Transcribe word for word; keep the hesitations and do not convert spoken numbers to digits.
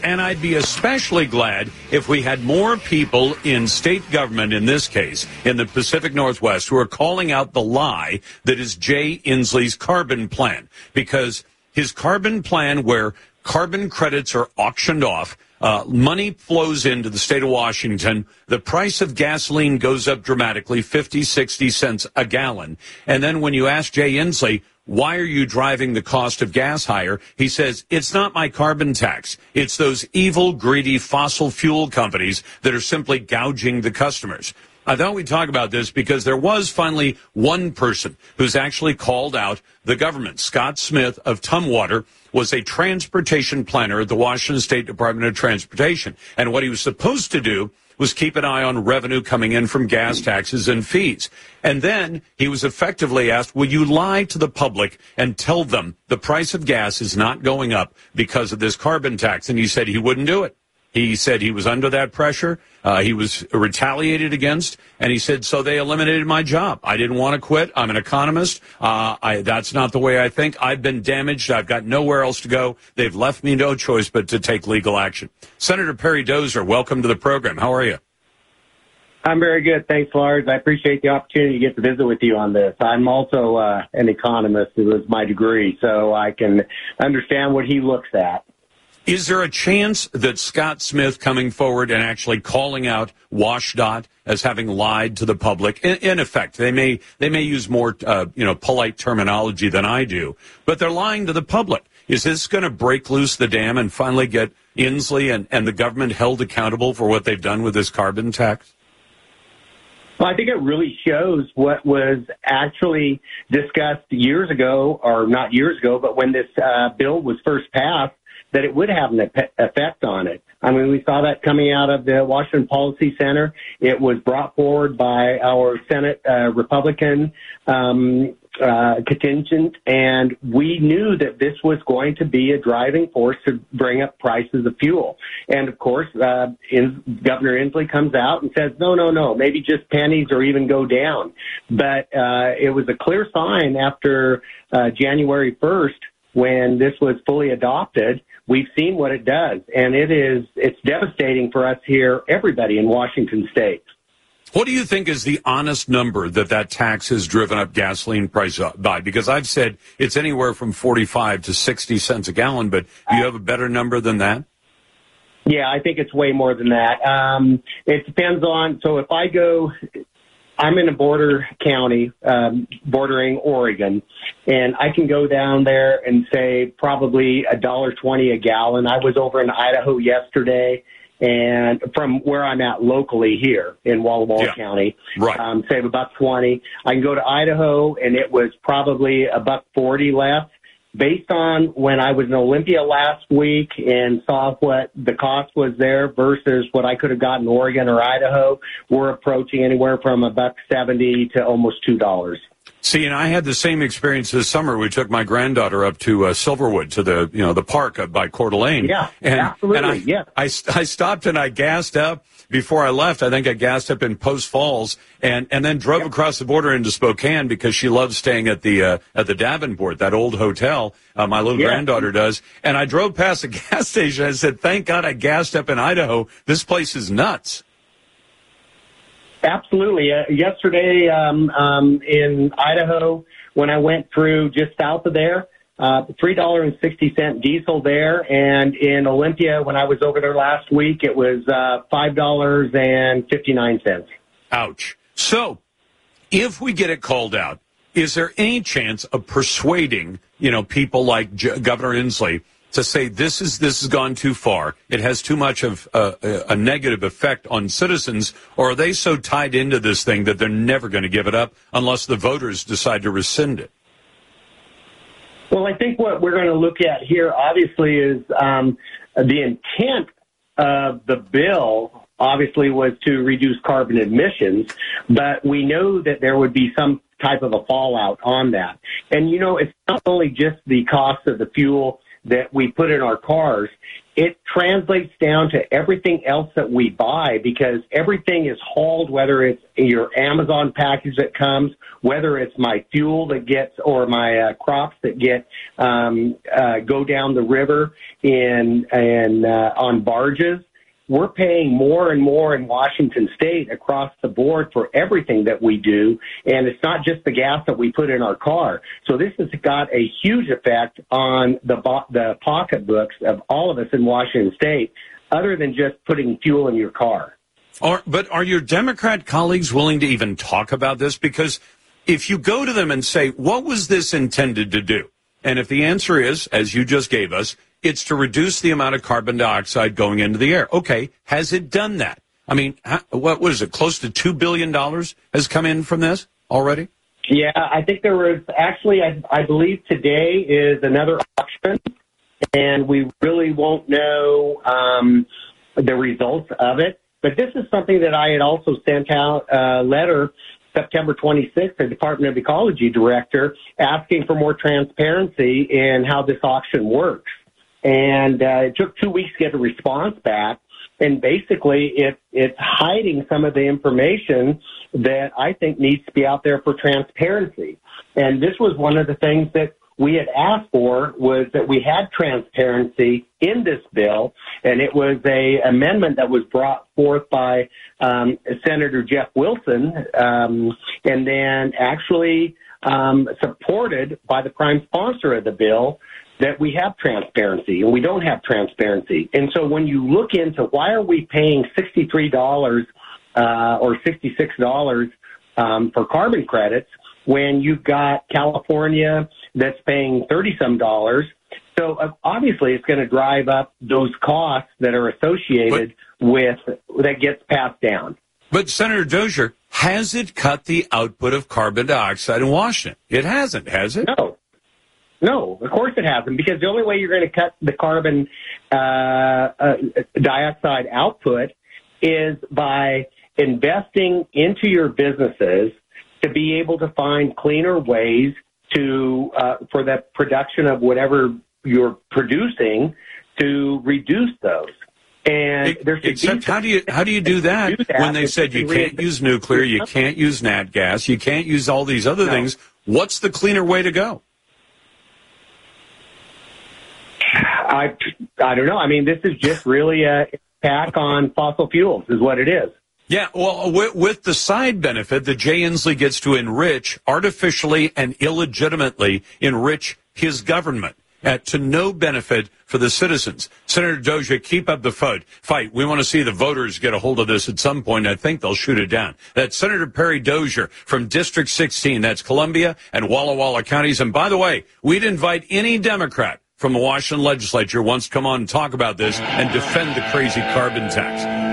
And I'd be especially glad if we had more people in state government, in this case, in the Pacific Northwest, who are calling out the lie that is Jay Inslee's carbon plan. Because his carbon plan, where carbon credits are auctioned off, uh, money flows into the state of Washington, the price of gasoline goes up dramatically, fifty, sixty cents a gallon. And then when you ask Jay Inslee, why are you driving the cost of gas higher? He says, it's not my carbon tax. It's those evil, greedy fossil fuel companies that are simply gouging the customers. I thought we'd talk about this because there was finally one person who's actually called out the government. Scott Smith of Tumwater was a transportation planner at the Washington State Department of Transportation. And what he was supposed to do was keep an eye on revenue coming in from gas taxes and fees. And then he was effectively asked, will you lie to the public and tell them the price of gas is not going up because of this carbon tax? And he said he wouldn't do it. He said he was under that pressure. Uh, he was retaliated against. And he said, so they eliminated my job. I didn't want to quit. I'm an economist. Uh, I, that's not the way I think. I've been damaged. I've got nowhere else to go. They've left me no choice but to take legal action. Senator Perry Dozer, welcome to the program. How are you? I'm very good. Thanks, Lars. I appreciate the opportunity to get to visit with you on this. I'm also uh, an economist. It was my degree, so I can understand what he looks at. Is there a chance that Scott Smith coming forward and actually calling out WashDOT as having lied to the public? In, in effect, they may they may use more uh, you know polite terminology than I do, but they're lying to the public. Is this going to break loose the dam and finally get Inslee and, and the government held accountable for what they've done with this carbon tax? Well, I think it really shows what was actually discussed years ago, or not years ago, but when this uh, bill was first passed, that it would have an effect on it. I mean, we saw that coming out of the Washington Policy Center. It was brought forward by our Senate uh, Republican um, uh, contingent, and we knew that this was going to be a driving force to bring up prices of fuel. And, of course, uh, in, Governor Inslee comes out and says, no, no, no, maybe just pennies or even go down. But uh, it was a clear sign after uh, January first, when this was fully adopted. We've seen what it does, and it is, it's devastating for us here, everybody in Washington State. What do you think is the honest number that that tax has driven up gasoline price by? Because I've said it's anywhere from forty-five to sixty cents a gallon, but do you have a better number than that? Yeah, I think it's way more than that. Um, it depends on, so if I go, I'm in a border county, um, bordering Oregon, and I can go down there and say probably a dollar twenty a gallon. I was over in Idaho yesterday, and from where I'm at locally here in Walla Walla yeah. County, right. um, save a buck twenty. I can go to Idaho, and it was probably a buck forty less. Based on when I was in Olympia last week and saw what the cost was there versus what I could have gotten in Oregon or Idaho, we're approaching anywhere from a buck seventy to almost two dollars. See, and I had the same experience this summer. We took my granddaughter up to uh, Silverwood, to the you know the park up by Coeur d'Alene. Yeah, and, absolutely. And I, yeah, I, I stopped and I gassed up before I left. I think I gassed up in Post Falls, and and then drove yep. across the border into Spokane because she loves staying at the uh, at the Davenport, that old hotel. Uh, my little yeah. granddaughter does. And I drove past a gas station. I said, "Thank God I gassed up in Idaho. This place is nuts." Absolutely. Uh, yesterday um, um, in Idaho, when I went through just south of there, uh, three dollars and sixty cents diesel there. And in Olympia, when I was over there last week, it was uh, five dollars and fifty-nine cents. Ouch. So if we get it called out, is there any chance of persuading, you know, people like J- Governor Inslee to say this is this has gone too far, it has too much of uh, a negative effect on citizens, or are they so tied into this thing that they're never going to give it up unless the voters decide to rescind it? Well, I think what we're going to look at here, obviously, is um, the intent of the bill, obviously, was to reduce carbon emissions, but we know that there would be some type of a fallout on that. And, you know, it's not only just the cost of the fuel that we put in our cars, it translates down to everything else that we buy, because everything is hauled, whether it's your Amazon package that comes, whether it's my fuel that gets, or my uh, crops that get, um, uh, go down the river in, and, uh, on barges. We're paying more and more in Washington State across the board for everything that we do, and it's not just the gas that we put in our car. So this has got a huge effect on the bo- the pocketbooks of all of us in Washington State, other than just putting fuel in your car. Are, but are your Democrat colleagues willing to even talk about this? Because if you go to them and say, what was this intended to do? And if the answer is, as you just gave us, it's to reduce the amount of carbon dioxide going into the air. Okay, has it done that? I mean, what was it, close to two billion dollars has come in from this already? Yeah, I think there was actually, I, I believe today is another auction, and we really won't know um, the results of it. But this is something that I had also sent out a letter September twenty-sixth, the Department of Ecology director, asking for more transparency in how this auction works. And uh, it took two weeks to get a response back. And basically, it, it's hiding some of the information that I think needs to be out there for transparency. And this was one of the things that we had asked for, was that we had transparency in this bill. And it was a amendment that was brought forth by um, Senator Jeff Wilson, um, and then actually um, supported by the prime sponsor of the bill, that we have transparency, and we don't have transparency. And so when you look into why are we paying sixty-three dollars uh, or sixty-six dollars um, for carbon credits when you've got California that's paying thirty-some dollars, so uh, obviously it's going to drive up those costs that are associated but, with, that gets passed down. But Senator Dozier, has it cut the output of carbon dioxide in Washington? It hasn't, has it? No. No, of course it hasn't, because the only way you're going to cut the carbon uh, uh, dioxide output is by investing into your businesses to be able to find cleaner ways to uh, for the production of whatever you're producing to reduce those. And there's Except how do you how do you do that, do that when they said you can't use nuclear, you can't use nat gas, you can't use all these other no. things? What's the cleaner way to go? I I don't know. I mean, this is just really a attack on fossil fuels is what it is. Yeah, well, with, with the side benefit that Jay Inslee gets to enrich, artificially and illegitimately enrich his government at to no benefit for the citizens. Senator Dozier, keep up the fight. Fight. We want to see the voters get a hold of this at some point. I think they'll shoot it down. That's Senator Perry Dozier from District sixteen. That's Columbia and Walla Walla counties. And by the way, we'd invite any Democrat from the Washington legislature wants to come on and talk about this and defend the crazy carbon tax.